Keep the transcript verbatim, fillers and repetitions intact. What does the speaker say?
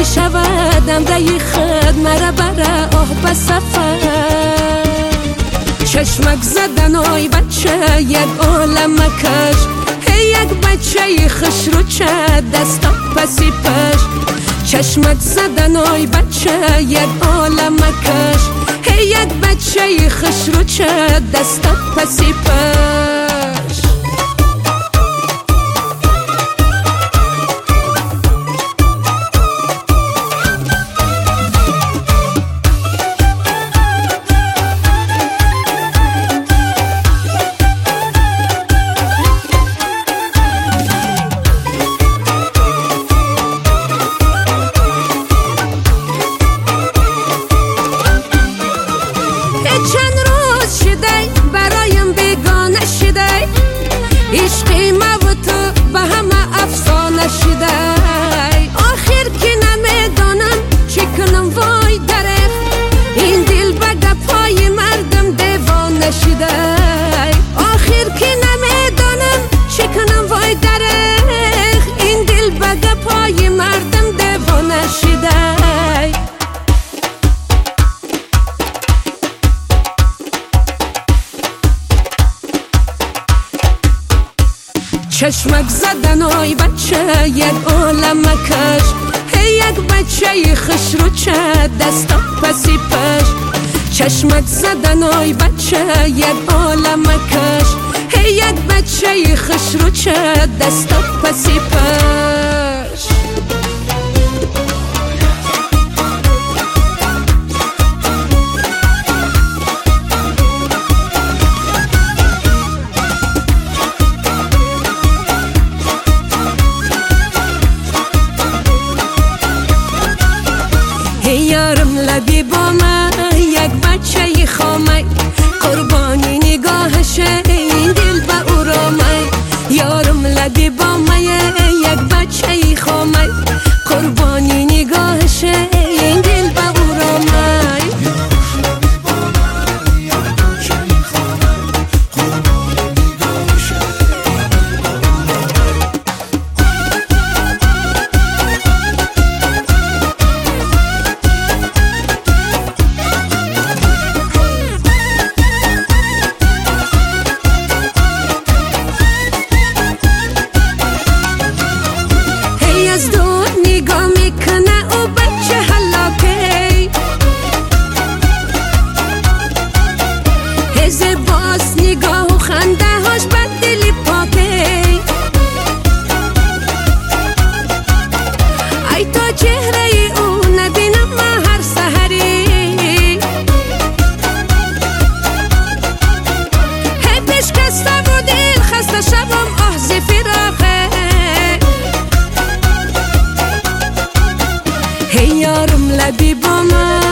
می شودم رای خد مرا برا آه بسفر چشمک زدن آی بچه یک عالم کش هی یک بچه خوش رو چه دستا پسی پش چشمک زدن آی بچه یک عالم کش هی یک بچه خوش رو چه دستا پسی پش چند روز شده برایم بیگانه شده عشقی ما و تو به همه افسانه شده آخر که نمیدانم چی کنم وای درخ این دل به گپای مردم دیوانه شده آخر که نمیدانم چی کنم وای درخ این دل به گپای مردم دیوانه شده چشمک زدن آی بچه یک عالم کش هی یک بچه خوش رو چه دستا پسی پش چشمک زدن آی بچه یک عالم کش هی یک بچه خوش رو چه دستا پسی پش یارم لبی با من یک بچه خامه قربانی نگاهشه این دل به او رامه یارم لبی با من یک بچه خامه قربانی نگاهشه این دل به او رامه از دور نگاه میکنه او بچه هلاکه هز باز نگاه و خنده هاش بد دلی پاکه ای تا چهره او نبینم من هر سحری هی پیشکسته و دل خسته شبم آه ز فراقه هی یارم لبی با من